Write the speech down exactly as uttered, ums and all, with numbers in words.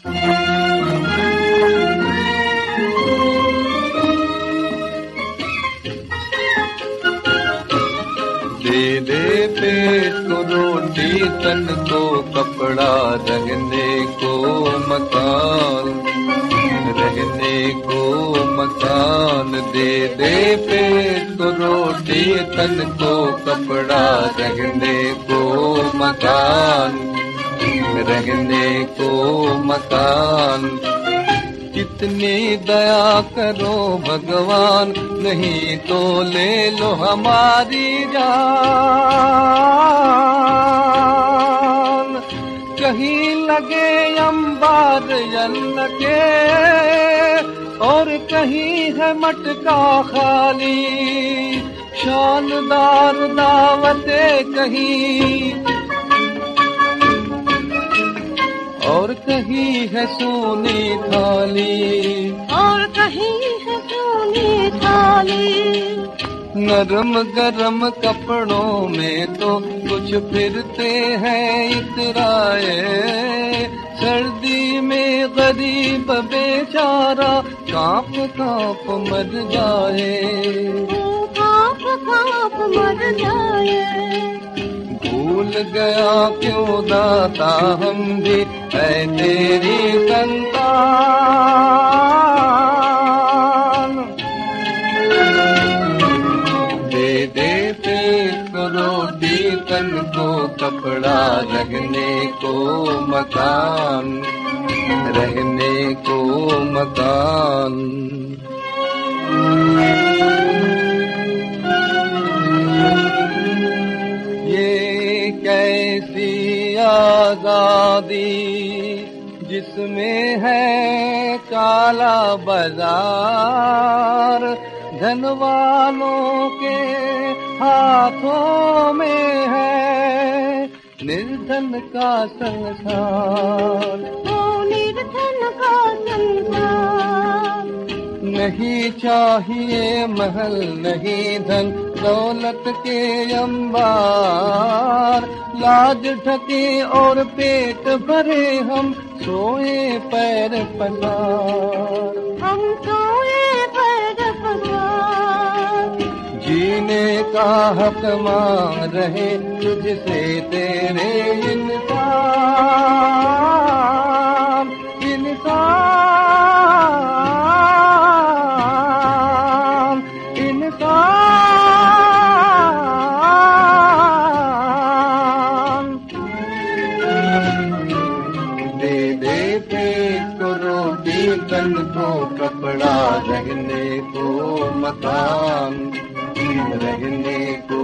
दे दे पेट को रोटी, तन को कपड़ा, रहने को मकान, रहने को मकान। दे दे पेट को रोटी, तन को कपड़ा, रहने को मकान, रहने को मकान। कितनी दया करो भगवान, नहीं तो ले लो हमारी जान। कहीं लगे अंबार अन्न के, और कहीं है मटका खाली। शानदार दावते कहीं, और कहीं है सोनी थाली, और कहीं है सोनी थाली। नरम गरम कपड़ों में तो कुछ फिरते हैं इतराए, सर्दी में गरीब बेचारा कांप कांप मर जाए, कांप कांप मर जाए। भूल गया क्यों दाता हम भी है तेरी संतान। दे दे पेट को रोटी, तन को कपड़ा, रहने को मकान, रहने को मकान। कैसी आजादी जिसमें है काला बाजार, धन वालों के हाथों में है निर्धन का संसार, ओ निर्धन का संसार। नहीं चाहिए महल, नहीं धन दौलत के अंबार, लाज ढके और पेट भरे हम सोए पैर पसार, हम सोए पैर पसार। जीने का हक मांग रहे तुझसे तेरे इंसान, इंसान, इंसान। दे दे पेट को रोटी, तन को कपड़ा, रहने को मकान, रहने को